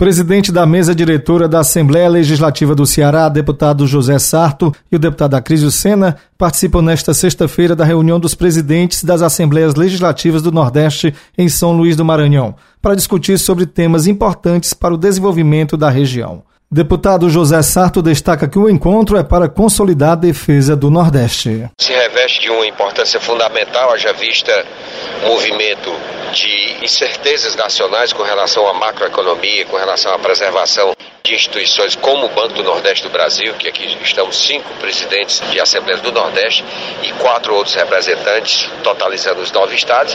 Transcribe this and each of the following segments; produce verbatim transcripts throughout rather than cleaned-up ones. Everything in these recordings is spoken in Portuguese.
Presidente da mesa diretora da Assembleia Legislativa do Ceará, deputado José Sarto, e o deputado Acrísio Sena participam nesta sexta-feira da reunião dos presidentes das Assembleias Legislativas do Nordeste em São Luís do Maranhão, para discutir sobre temas importantes para o desenvolvimento da região. Deputado José Sarto destaca que o encontro é para consolidar a defesa do Nordeste. Se reveste de uma importância fundamental, haja vista o movimento de incertezas nacionais com relação à macroeconomia, com relação à preservação de instituições como o Banco do Nordeste do Brasil, que aqui estamos cinco presidentes de Assembleias do Nordeste e quatro outros representantes, totalizando os nove estados,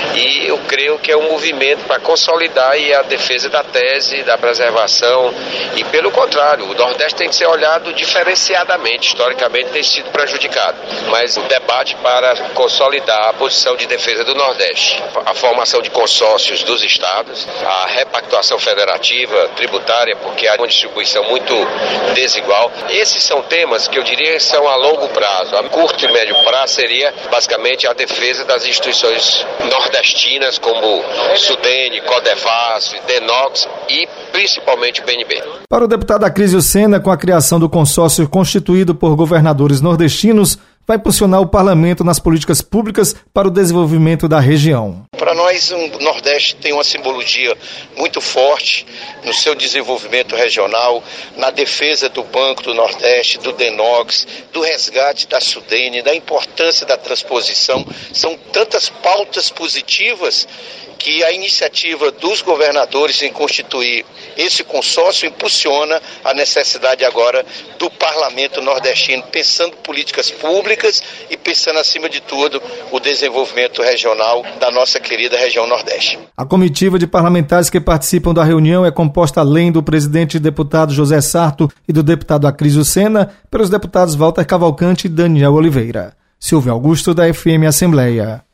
e eu creio que é um movimento para consolidar a defesa da tese, da preservação, e pelo contrário, o Nordeste tem que ser olhado diferenciadamente, historicamente tem sido prejudicado, mas o debate para consolidar a posição de defesa do Nordeste, a formação de consórcios dos estados, a repactuação federativa, tributária, porque há uma distribuição muito desigual. Esses são temas que eu diria que são a longo prazo. A curto e médio prazo seria basicamente a defesa das instituições nordestinas como Sudene, Codevasf, Denox e principalmente o B N B. Para o deputado Acrísio Sena, com a criação do consórcio constituído por governadores nordestinos, vai impulsionar o parlamento nas políticas públicas para o desenvolvimento da região. Para nós, o Nordeste tem uma simbologia muito forte no seu desenvolvimento regional, na defesa do Banco do Nordeste, do Denox, do resgate da Sudene, da importância da transposição. São tantas pautas positivas que a iniciativa dos governadores em constituir esse consórcio impulsiona a necessidade agora do parlamento nordestino, pensando políticas públicas e pensando, acima de tudo, o desenvolvimento regional da nossa querida região Nordeste. A comitiva de parlamentares que participam da reunião é composta, além do presidente e deputado José Sarto e do deputado Acrísio Sena, pelos deputados Walter Cavalcante e Daniel Oliveira. Silvio Augusto, da F M Assembleia.